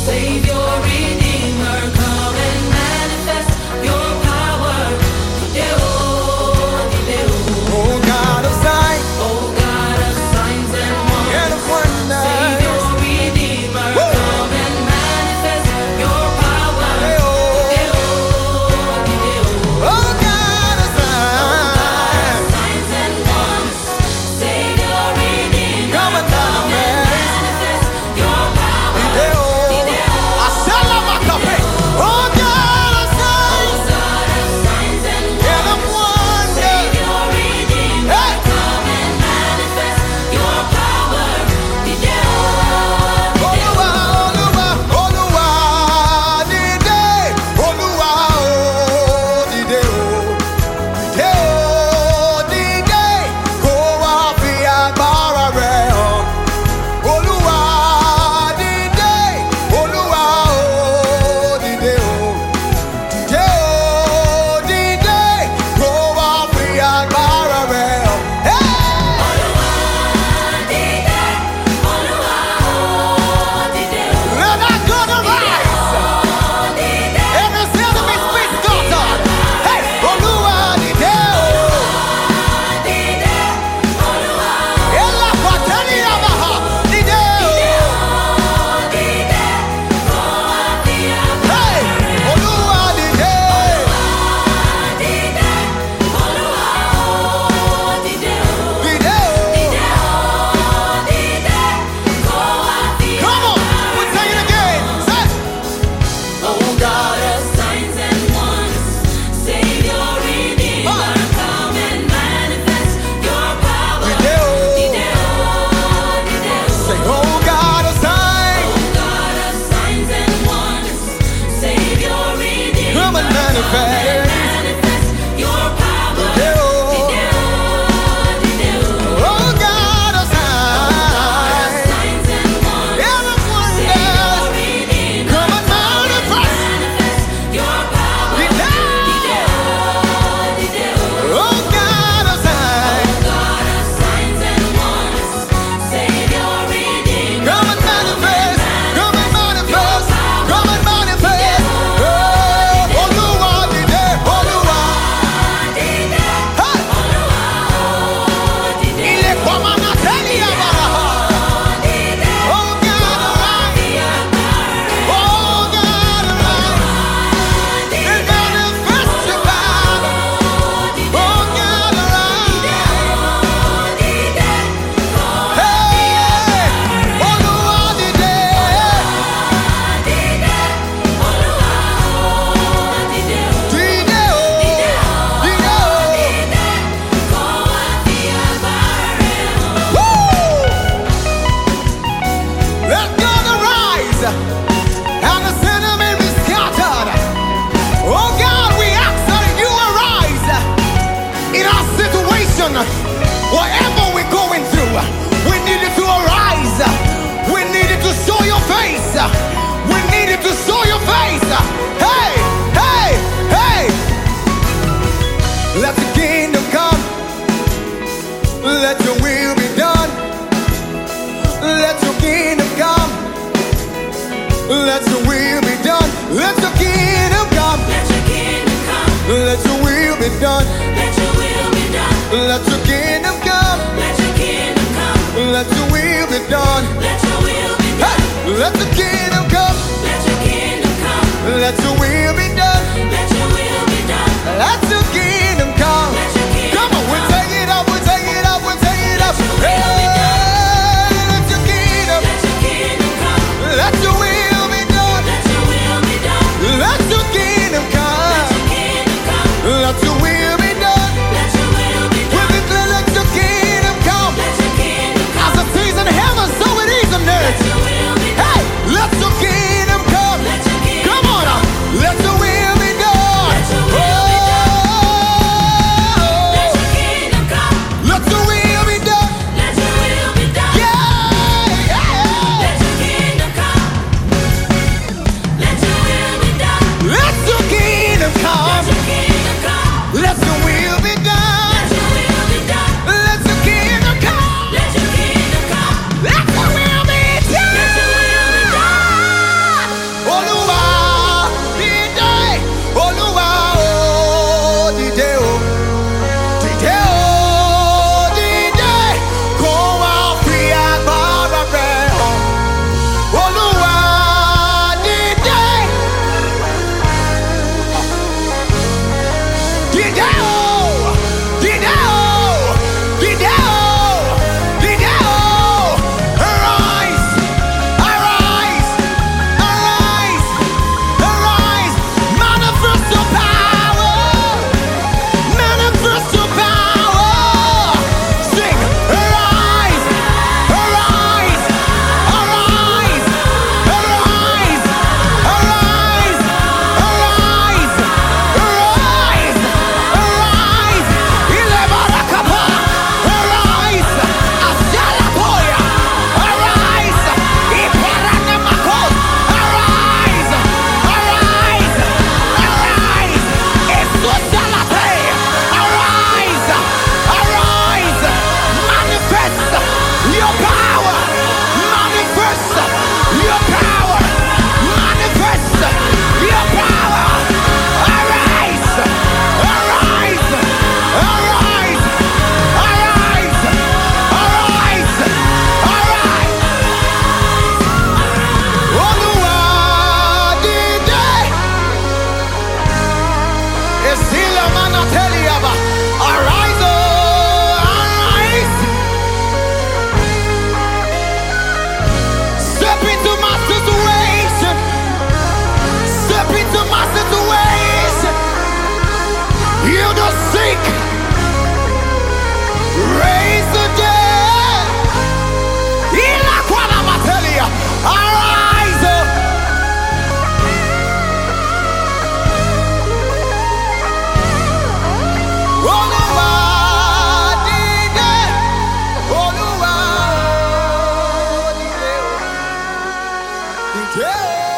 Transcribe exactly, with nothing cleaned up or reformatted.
Savior, Redeemer, come and manifest your power. Dideo, dideo. Oh God of signs, Oh God of signs and and of wonders, Savior, wonders. Redeemer, Woo! come and manifest your power. Hey, oh. Dideo, dideo. Oh God of signs, Signs and wonders, Savior, Redeemer, come and come and manifest. manifest your power. Dideo. Ashalamakape. Oh God of signs, God of signs and and of wonders. Savior, Redeemer, Hey. come and manifest your power. Dideo, Olúwa, Olúwa, Olúwa, dìde. Olúwa, oh, dìde o. Dìde o, dìde. Kó wá fi agbára rẹ̀ hàn. Olúwa, dìde. Olúwa, oh, dìde o. Dìde o, dìde. Kó wá fi agbára rẹ̀ hàn. Hey! Let that God arise. Every sound of his feet scattered. Hey, Olúwa, dìde o. Ela pateni abaha, dìde o. Hey, Olúwa, dìde. Dìde o. Come on, we'll sing it again. Say, Oh God of signs and wonders, Savior, Redeemer, come and manifest your power. dìde o. Dideo, dideo. Say, oh God of signs, Oh God of signs and wonders, Savior, Redeemer, come and manifest. manifest your power. Dideo. Dideo, dideo. Oh God of signs, Signs and wonders, and of Savior, wonders. Redeemer, Come and manifest. manifest your power. Dideo. Dideo, dideo. Oh God of signs, God of signs and wonders, Savior, Redeemer, come and manifest. Come and manifest. Come and manifest. Oh, Olúwa, dìde. Olúwa. Hey. Ilẹ̀kùn ọmọ náà tẹ́lẹ̀ àbàrà. Oh God arise. Oh God arise. And manifest your power. Oh God arise. Hey, Olúwa dìde. Dìde o. Dìde o. Woo! Let God arise and the sinner may be scattered. Oh God, we ask that you arise in our situation. Whatever we're going through, we need you to arise. We need you to show your face. We need you to show your face. Hey, hey, hey. Let the kingdom come. Let your will be done. Let your kingdom come. Let your will be done. Let your kingdom come. Let your kingdom come, Let your will be done. let your will be done, Let your kingdom come. let your kingdom come, Let your will be done. let your will be Hey, done, let the kingdom come. let your kingdom come, Let your will be done. let your will be done, Let your kingdom come. let your kingdom Come on, we'll take it up. We'll take it up. We'll take it up. Let your will be Hey, let your kingdom. let your kingdom come, Let your will be done. let your will be done, Let your kingdom let come. your kingdom come, Let your will be done. let your will be We done, declare let your kingdom come. let your kingdom As come, it is in heaven, so it is on let earth. your will be done, Hey, let Yeah.